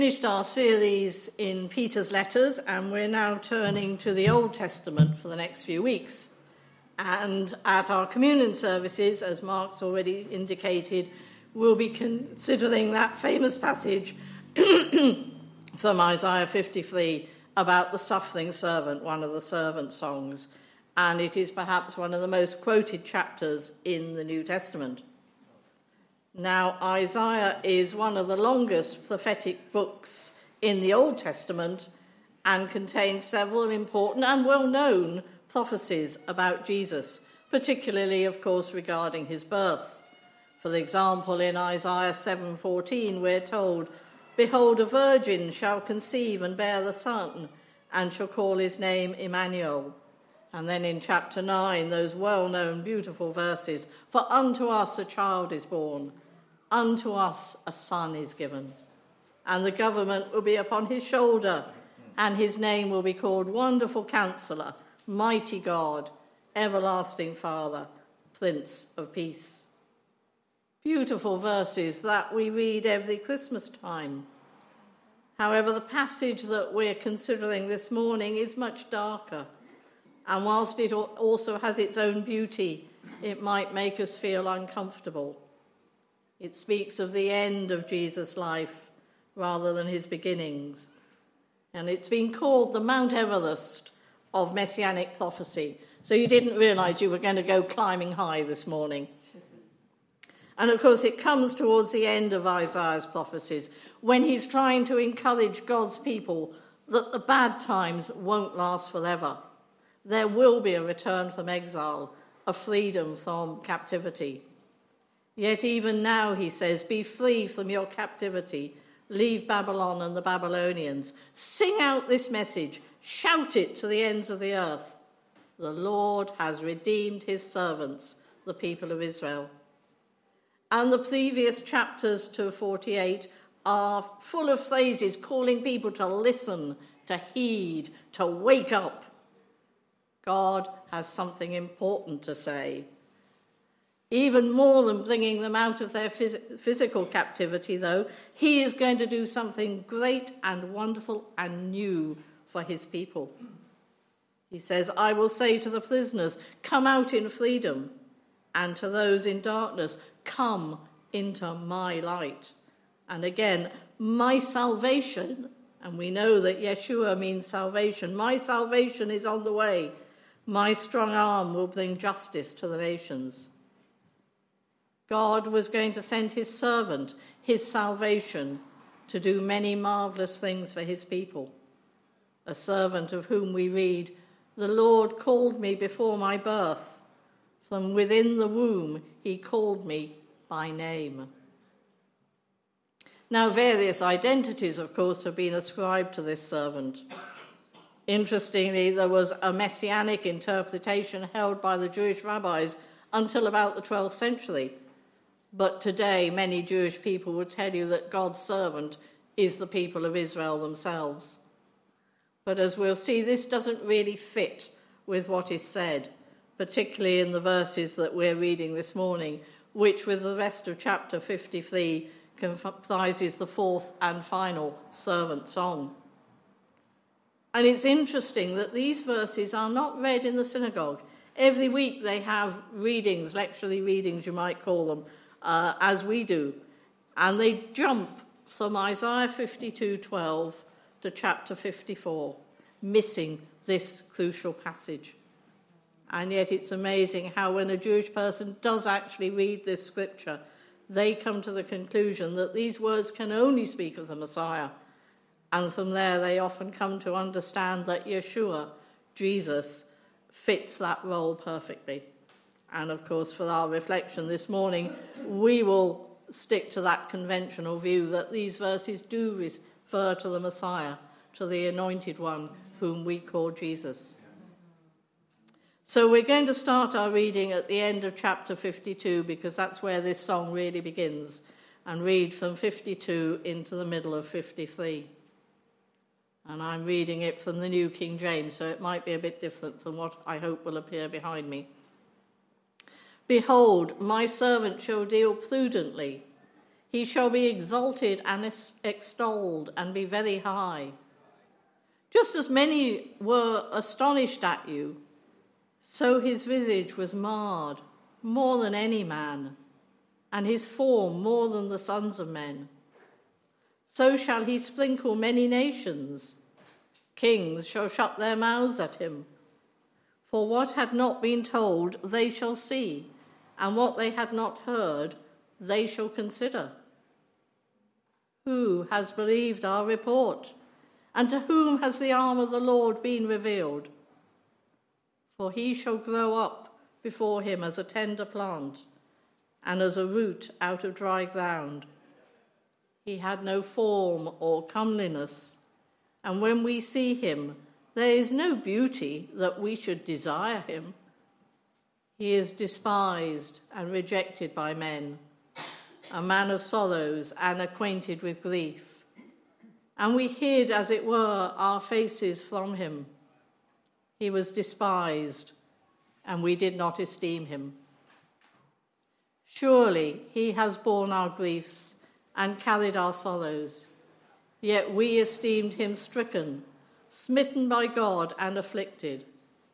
Finished our series in Peter's letters, and we're now turning to the Old Testament for the next few weeks. And at our communion services, as Mark's already indicated, we'll be considering that famous passage from Isaiah 53 about the suffering servant, one of the servant songs. And it is perhaps one of the most quoted chapters in the New Testament. Now, Isaiah is one of the longest prophetic books in the Old Testament and contains several important and well-known prophecies about Jesus, particularly, of course, regarding his birth. For example, in Isaiah 7:14, we're told, "Behold, a virgin shall conceive and bear the son, and shall call his name Emmanuel." And then in chapter 9, those well-known beautiful verses, "For unto us a child is born, unto us a son is given, and the government will be upon his shoulder, and his name will be called Wonderful Counselor, Mighty God, Everlasting Father, Prince of Peace." Beautiful verses that we read every Christmas time. However, the passage that we're considering this morning is much darker, and whilst it also has its own beauty, it might make us feel uncomfortable. It speaks of the end of Jesus' life rather than his beginnings. And it's been called the Mount Everest of Messianic prophecy. So you didn't realise you were going to go climbing high this morning. And of course, it comes towards the end of Isaiah's prophecies when he's trying to encourage God's people that the bad times won't last forever. There will be a return from exile, a freedom from captivity. Yet even now, he says, be free from your captivity. Leave Babylon and the Babylonians. Sing out this message. Shout it to the ends of the earth. The Lord has redeemed his servants, the people of Israel. And the previous chapters to 48 are full of phrases calling people to listen, to heed, to wake up. God has something important to say. Even more than bringing them out of their physical captivity, though, he is going to do something great and wonderful and new for his people. He says, "I will say to the prisoners, come out in freedom, and to those in darkness, come into my light." And again, my salvation, and we know that Yeshua means salvation, my salvation is on the way. My strong arm will bring justice to the nations. God was going to send his servant, his salvation, to do many marvellous things for his people. A servant of whom we read, "The Lord called me before my birth. From within the womb he called me by name." Now, various identities, of course, have been ascribed to this servant. Interestingly, there was a messianic interpretation held by the Jewish rabbis until about the 12th century. But today, many Jewish people will tell you that God's servant is the people of Israel themselves. But as we'll see, this doesn't really fit with what is said, particularly in the verses that we're reading this morning, which with the rest of chapter 53 comprises the fourth and final servant song. And it's interesting that these verses are not read in the synagogue. Every week they have readings, lectionary readings you might call them, as we do. And they jump from Isaiah 52:12 to chapter 54, missing this crucial passage. And yet it's amazing how when a Jewish person does actually read this scripture, they come to the conclusion that these words can only speak of the Messiah. And from there they often come to understand that Yeshua, Jesus, fits that role perfectly. And of course, for our reflection this morning, we will stick to that conventional view that these verses do refer to the Messiah, to the anointed one whom we call Jesus. So we're going to start our reading at the end of chapter 52, because that's where this song really begins, and read from 52 into the middle of 53. And I'm reading it from the New King James, so it might be a bit different from what I hope will appear behind me. "Behold, my servant shall deal prudently. He shall be exalted and extolled and be very high. Just as many were astonished at you, so his visage was marred more than any man, and his form more than the sons of men. So shall he sprinkle many nations. Kings shall shut their mouths at him. For what had not been told, they shall see, and what they had not heard, they shall consider. Who has believed our report? And to whom has the arm of the Lord been revealed? For he shall grow up before him as a tender plant, and as a root out of dry ground. He had no form or comeliness, and when we see him, there is no beauty that we should desire him. He is despised and rejected by men, a man of sorrows and acquainted with grief. And we hid, as it were, our faces from him. He was despised, and we did not esteem him. Surely he has borne our griefs and carried our sorrows, yet we esteemed him stricken, smitten by God, and afflicted.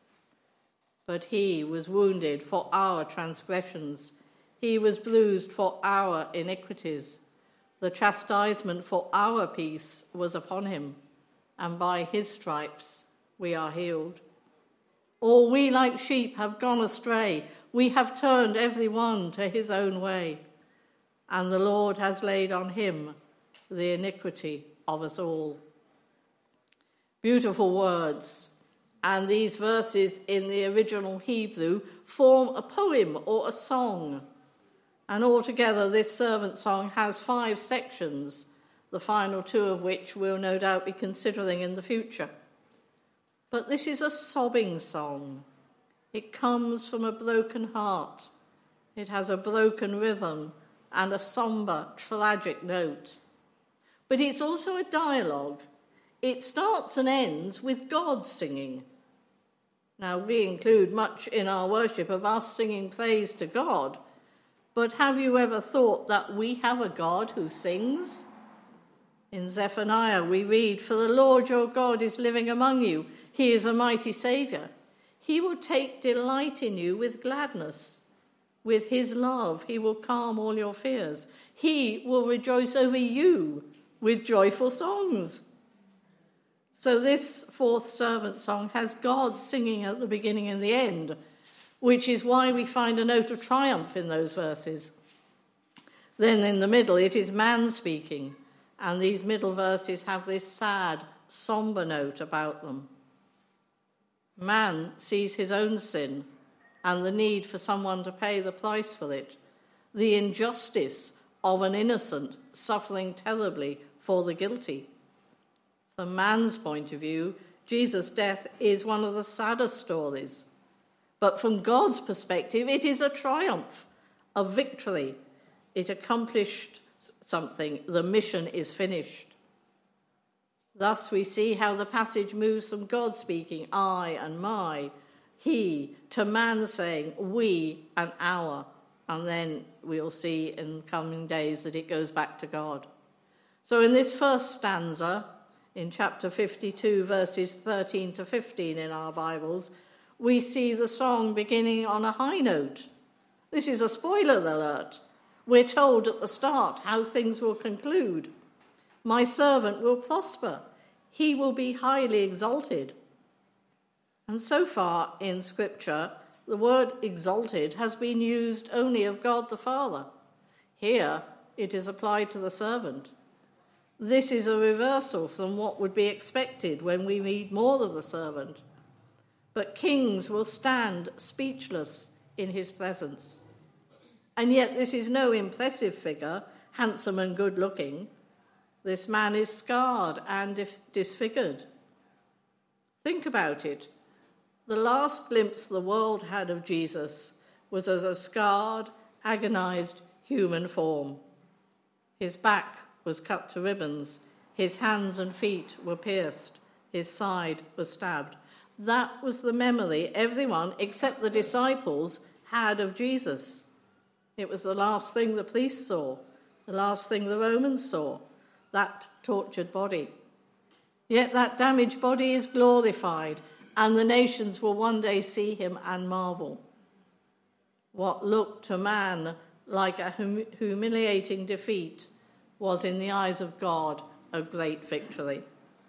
But he was wounded for our transgressions, he was bruised for our iniquities. The chastisement for our peace was upon him, and by his stripes we are healed. All we like sheep have gone astray. We have turned every one to his own way, and the Lord has laid on him the iniquity of us all. Beautiful words, and these verses in the original Hebrew form a poem or a song. And altogether, this servant song has 5 sections, the final 2 of which we'll no doubt be considering in the future. But this is a sobbing song. It comes from a broken heart. It has a broken rhythm and a sombre, tragic note. But it's also a dialogue. It starts and ends with God singing. Now, we include much in our worship of us singing praise to God, but have you ever thought that we have a God who sings? In Zephaniah we read, "For the Lord your God is living among you. He is a mighty Saviour. He will take delight in you with gladness. With his love he will calm all your fears. He will rejoice over you with joyful songs." So this 4th servant song has God singing at the beginning and the end, which is why we find a note of triumph in those verses. Then in the middle, it is man speaking, and these middle verses have this sad, sombre note about them. Man sees his own sin and the need for someone to pay the price for it, the injustice of an innocent suffering terribly for the guilty. From man's point of view, Jesus' death is one of the saddest stories. But from God's perspective, it is a triumph, a victory. It accomplished something. The mission is finished. Thus we see how the passage moves from God speaking, I and my, he, to man saying, we and our. And then we'll see in coming days that it goes back to God. So in this first stanza, in chapter 52, verses 13 to 15 in our Bibles, we see the song beginning on a high note. This is a spoiler alert. We're told at the start how things will conclude. My servant will prosper. He will be highly exalted. And so far in Scripture, the word exalted has been used only of God the Father. Here, it is applied to the servant. This is a reversal from what would be expected when we read more of the servant. But kings will stand speechless in his presence. And yet this is no impressive figure, handsome and good-looking. This man is scarred and disfigured. Think about it. The last glimpse the world had of Jesus was as a scarred, agonized human form. His back was cut to ribbons. His hands and feet were pierced. His side was stabbed. That was the memory everyone, except the disciples, had of Jesus. It was the last thing the priests saw. The last thing the Romans saw, that tortured body. Yet that damaged body is glorified, and the nations will one day see him and marvel. What looked to man like a humiliating defeat was in the eyes of God a great victory.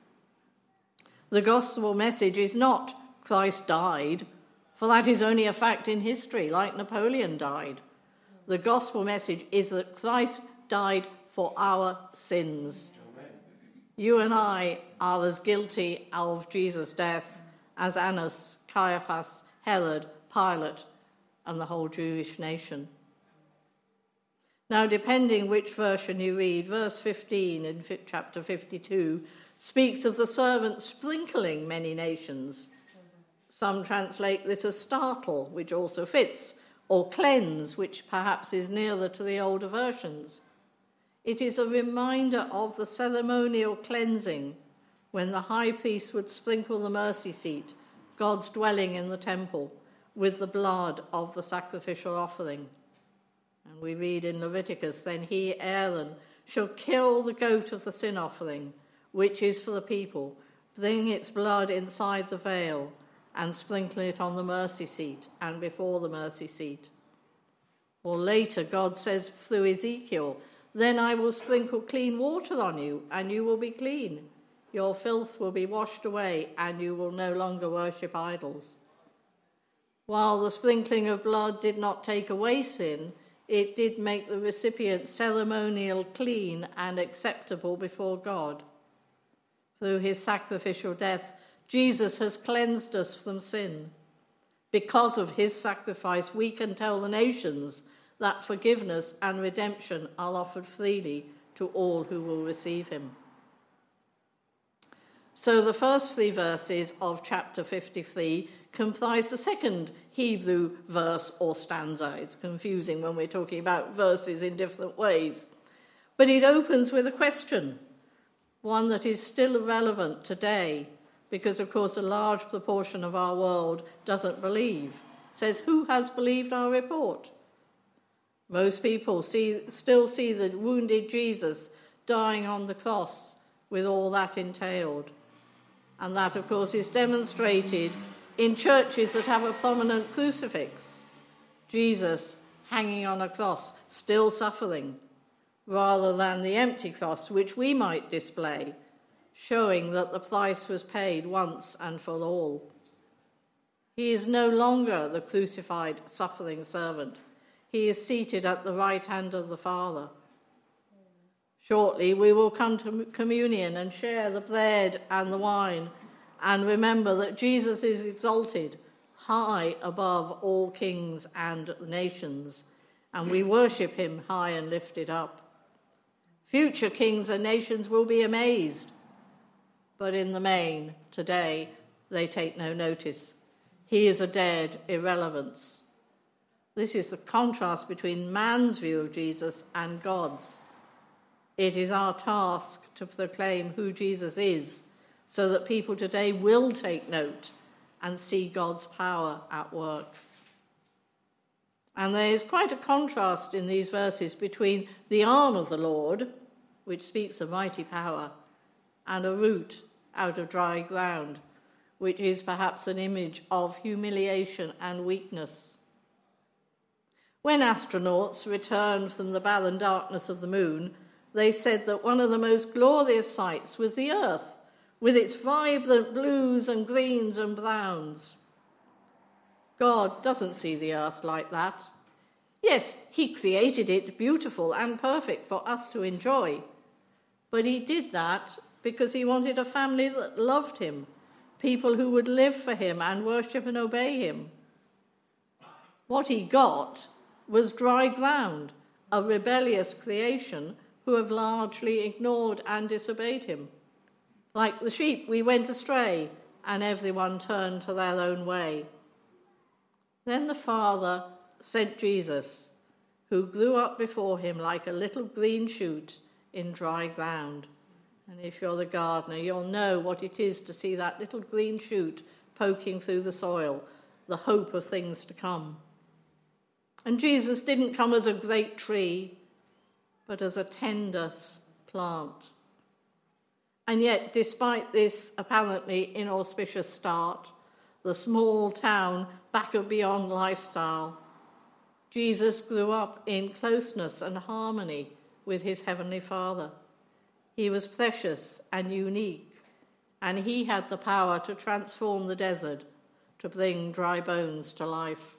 The gospel message is not Christ died, for that is only a fact in history, like Napoleon died. The gospel message is that Christ died for our sins. Amen. You and I are as guilty of Jesus' death as Annas, Caiaphas, Herod, Pilate, and the whole Jewish nation. Now, depending which version you read, verse 15 in chapter 52 speaks of the servant sprinkling many nations. Some translate this as startle, which also fits, or cleanse, which perhaps is nearer to the older versions. It is a reminder of the ceremonial cleansing when the high priest would sprinkle the mercy seat, God's dwelling in the temple, with the blood of the sacrificial offering. And we read in Leviticus, then he, Aaron, shall kill the goat of the sin offering, which is for the people, bring its blood inside the veil, and sprinkle it on the mercy seat and before the mercy seat. Or later, God says through Ezekiel, then I will sprinkle clean water on you, and you will be clean. Your filth will be washed away, and you will no longer worship idols. While the sprinkling of blood did not take away sin, it did make the recipient ceremonial clean and acceptable before God. Through his sacrificial death, Jesus has cleansed us from sin. Because of his sacrifice, we can tell the nations that forgiveness and redemption are offered freely to all who will receive him. So the first 3 verses of chapter 53 comprise the second Hebrew verse or stanza. It's confusing when we're talking about verses in different ways. But it opens with a question, one that is still relevant today, because, of course, a large proportion of our world doesn't believe. It says, who has believed our report? Most people still see the wounded Jesus dying on the cross with all that entailed. And that, of course, is demonstrated in churches that have a prominent crucifix. Jesus hanging on a cross, still suffering, rather than the empty cross, which we might display, showing that the price was paid once and for all. He is no longer the crucified, suffering servant. He is seated at the right hand of the Father. Shortly, we will come to communion and share the bread and the wine and remember that Jesus is exalted high above all kings and nations, and we worship him high and lifted up. Future kings and nations will be amazed, but in the main, today, they take no notice. He is a dead irrelevance. This is the contrast between man's view of Jesus and God's. It is our task to proclaim who Jesus is, so that people today will take note and see God's power at work. And there is quite a contrast in these verses between the arm of the Lord, which speaks of mighty power, and a root out of dry ground, which is perhaps an image of humiliation and weakness. When astronauts returned from the barren darkness of the moon, they said that one of the most glorious sights was the Earth, with its vibrant blues and greens and browns. God doesn't see the Earth like that. Yes, he created it beautiful and perfect for us to enjoy, but he did that because he wanted a family that loved him, people who would live for him and worship and obey him. What he got was dry ground, a rebellious creation who have largely ignored and disobeyed him. Like the sheep, we went astray, and everyone turned to their own way. Then the Father sent Jesus, who grew up before him like a little green shoot in dry ground. And if you're the gardener, you'll know what it is to see that little green shoot poking through the soil, the hope of things to come. And Jesus didn't come as a great tree, but as a tender plant. And yet, despite this apparently inauspicious start, the small town back of beyond lifestyle, Jesus grew up in closeness and harmony with his heavenly Father. He was precious and unique, and he had the power to transform the desert, to bring dry bones to life.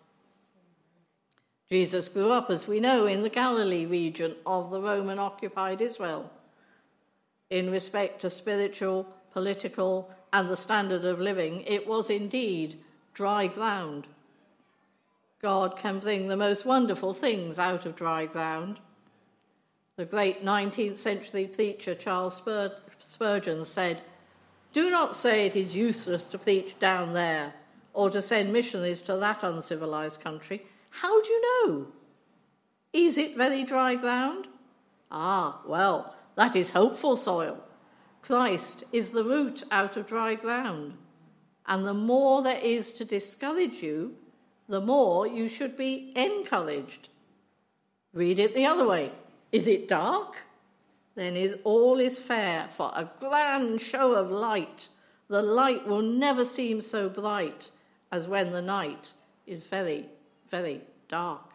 Jesus grew up, as we know, in the Galilee region of the Roman-occupied Israel. In respect to spiritual, political, and the standard of living, it was indeed dry ground. God can bring the most wonderful things out of dry ground. The great 19th century preacher Charles Spurgeon said, "Do not say it is useless to preach down there or to send missionaries to that uncivilized country. How do you know? Is it very dry ground? Ah, well, that is hopeful soil. Christ is the root out of dry ground. And the more there is to discourage you, the more you should be encouraged." Read it the other way. Is it dark? Then all is fair for a grand show of light. The light will never seem so bright as when the night is very, very dark.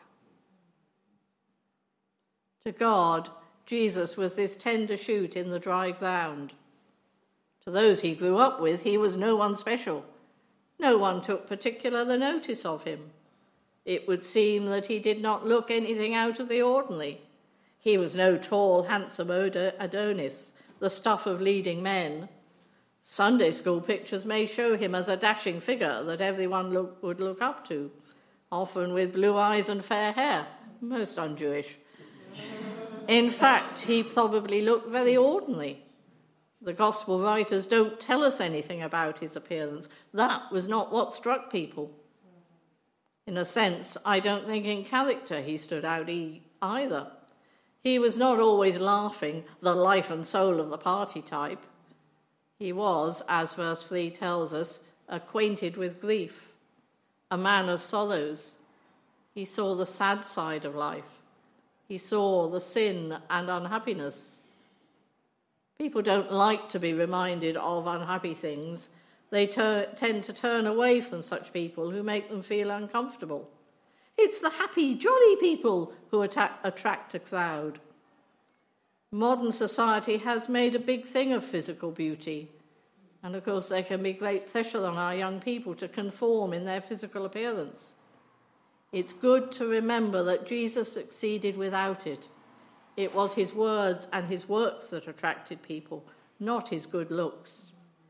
To God, Jesus was this tender shoot in the dry ground. To those he grew up with, he was no one special. No one took particular notice of him. It would seem that he did not look anything out of the ordinary. He was no tall, handsome Adonis, the stuff of leading men. Sunday school pictures may show him as a dashing figure that everyone would look up to, often with blue eyes and fair hair, most un-Jewish. In fact, he probably looked very ordinary. The gospel writers don't tell us anything about his appearance. That was not what struck people. In a sense, I don't think in character he stood out either. He was not always laughing, the life and soul of the party type. He was, as verse 3 tells us, acquainted with grief, a man of sorrows. He saw the sad side of life. He saw the sin and unhappiness. People don't like to be reminded of unhappy things. They tend to turn away from such people who make them feel uncomfortable. It's the happy, jolly people who attract a crowd. Modern society has made a big thing of physical beauty. And of course, there can be great pressure on our young people to conform in their physical appearance. It's good to remember that Jesus succeeded without it. It was his words and his works that attracted people, not his good looks.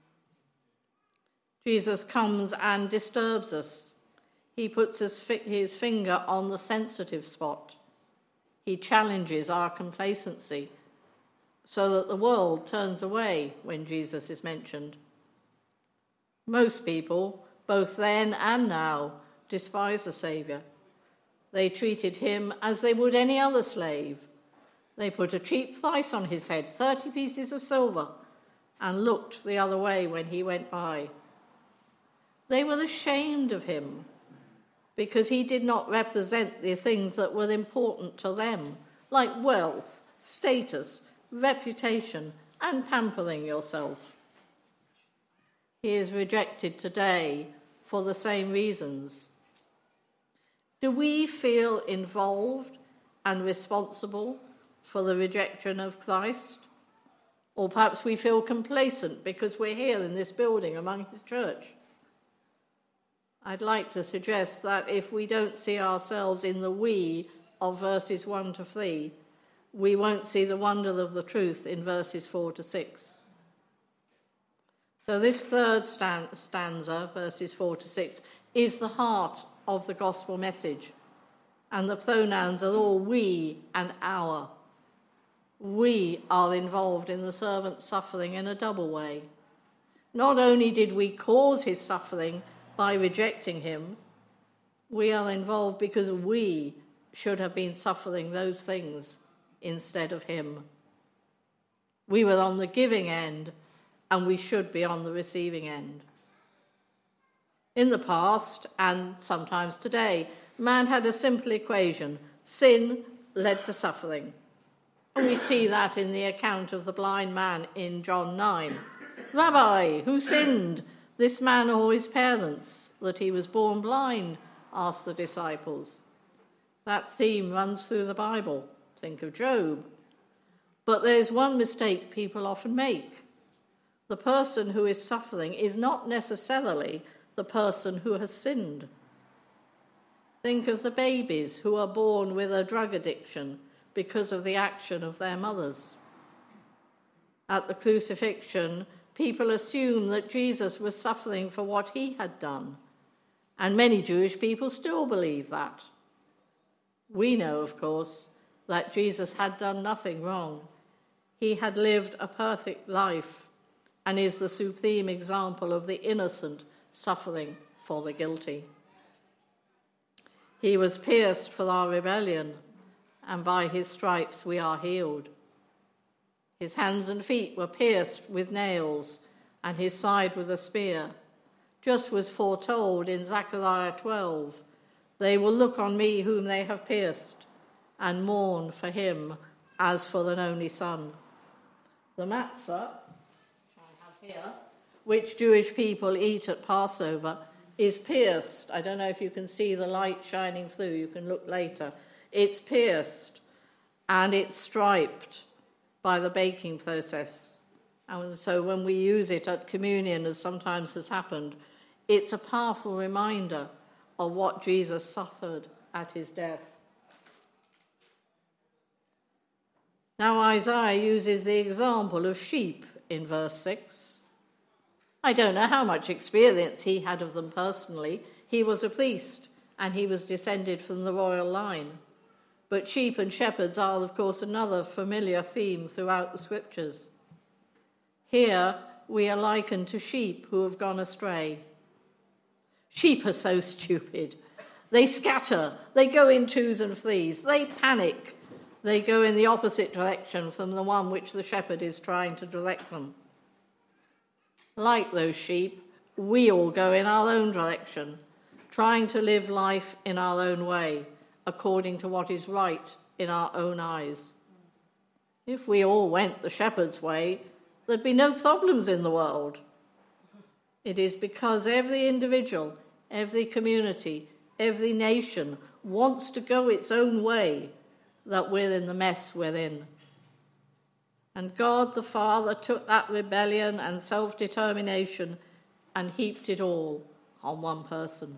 Jesus comes and disturbs us. He puts his finger on the sensitive spot. He challenges our complacency so that the world turns away when Jesus is mentioned. Most people, both then and now, despise the Saviour. They treated him as they would any other slave. They put a cheap price on his head, 30 pieces of silver, and looked the other way when he went by. They were ashamed of him because he did not represent the things that were important to them, like wealth, status, reputation, and pampering yourself. He is rejected today for the same reasons. Do we feel involved and responsible for the rejection of Christ? Or perhaps we feel complacent because we're here in this building among his church. I'd like to suggest that if we don't see ourselves in the we of verses 1 to 3, we won't see the wonder of the truth in verses 4 to 6. So this third stanza, verses 4 to 6, is the heart of the gospel message. And the pronouns are all we and our. We are involved in the servant's suffering in a double way. Not only did we cause his suffering by rejecting him, we are involved because we should have been suffering those things instead of him. We were on the giving end, and we should be on the receiving end. In the past, and sometimes today, man had a simple equation: sin led to suffering. And we see that in the account of the blind man in John 9. Rabbi, who sinned, this man or his parents, that he was born blind? Asked the disciples. That theme runs through the Bible. Think of Job. But there's one mistake people often make. The person who is suffering is not necessarily the person who has sinned. Think of the babies who are born with a drug addiction because of the action of their mothers. At the crucifixion, people assume that Jesus was suffering for what he had done, and many Jewish people still believe that. We know, of course, that Jesus had done nothing wrong. He had lived a perfect life and is the supreme example of the innocent suffering for the guilty. He was pierced for our rebellion, and by his stripes we are healed. His hands and feet were pierced with nails, and his side with a spear, just was foretold in Zechariah 12. They will look on me whom they have pierced, and mourn for him as for an only son. The matzah, which I have here, which Jewish people eat at Passover, is pierced. I don't know if you can see the light shining through. You can look later. It's pierced and it's striped by the baking process. And so when we use it at communion, as sometimes has happened, it's a powerful reminder of what Jesus suffered at his death. Now Isaiah uses the example of sheep in verse 6. I don't know how much experience he had of them personally. He was a priest, and he was descended from the royal line. But sheep and shepherds are, of course, another familiar theme throughout the scriptures. Here we are likened to sheep who have gone astray. Sheep are so stupid. They scatter, they go in twos and threes, they panic. They go in the opposite direction from the one which the shepherd is trying to direct them. Like those sheep, we all go in our own direction, trying to live life in our own way, according to what is right in our own eyes. If we all went the shepherd's way, there'd be no problems in the world. It is because every individual, every community, every nation wants to go its own way that we're in the mess we're in. And God the Father took that rebellion and self-determination and heaped it all on one person.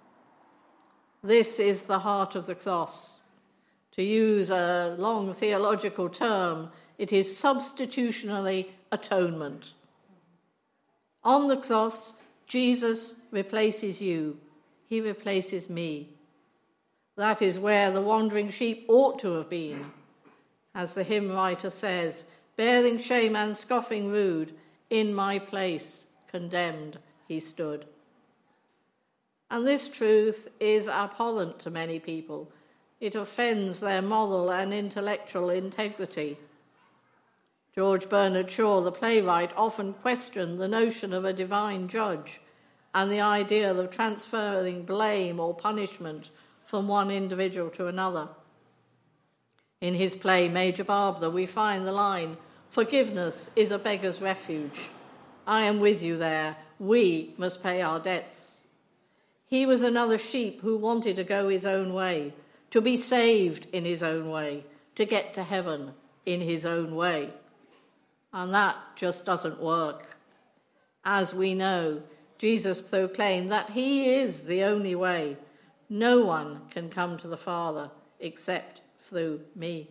This is the heart of the cross. To use a long theological term, it is substitutionary atonement. On the cross, Jesus replaces you. He replaces me. That is where the wandering sheep ought to have been. As the hymn writer says, bearing shame and scoffing rude, in my place condemned he stood. And this truth is abhorrent to many people. It offends their moral and intellectual integrity. George Bernard Shaw, the playwright, often questioned the notion of a divine judge and the idea of transferring blame or punishment from one individual to another. In his play, Major Barbara, we find the line, forgiveness is a beggar's refuge. I am with you there. We must pay our debts. He was another sheep who wanted to go his own way, to be saved in his own way, to get to heaven in his own way. And that just doesn't work. As we know, Jesus proclaimed that he is the only way. No one can come to the Father except through me.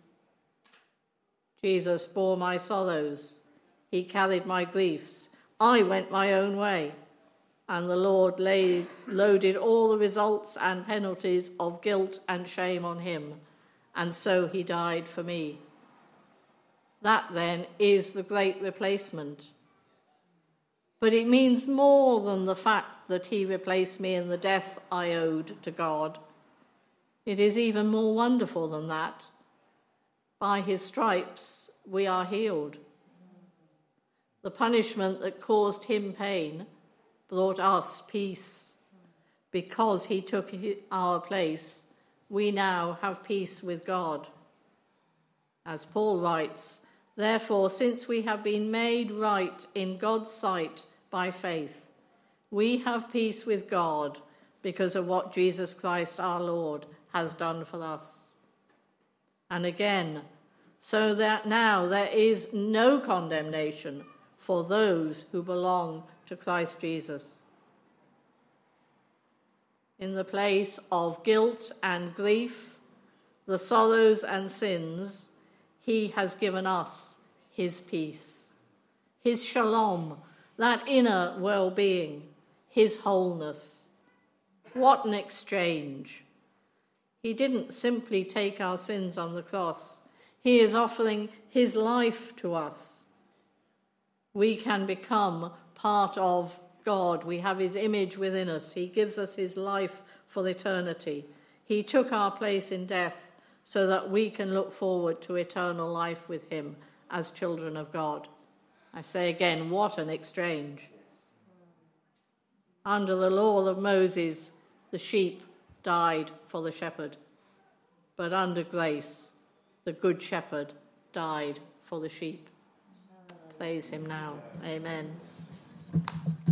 Jesus bore my sorrows. He carried my griefs. I went my own way. And the Lord loaded all the results and penalties of guilt and shame on him. And so he died for me. That then is the great replacement. But it means more than the fact that he replaced me in the death I owed to God. It is even more wonderful than that. By his stripes we are healed. The punishment that caused him pain brought us peace. Because he took our place, we now have peace with God. As Paul writes, "Therefore, since we have been made right in God's sight by faith, we have peace with God because of what Jesus Christ our Lord has done for us." And again, "So that now there is no condemnation for those who belong to Christ Jesus." In the place of guilt and grief, the sorrows and sins, he has given us his peace, his shalom, that inner well-being, his wholeness. What an exchange! He didn't simply take our sins on the cross. He is offering his life to us. We can become part of God. We have his image within us. He gives us his life for eternity. He took our place in death so that we can look forward to eternal life with him as children of God. I say again, what an exchange. Under the law of Moses, the sheep died for the shepherd. But under grace, the good shepherd died for the sheep. Praise him now. Amen.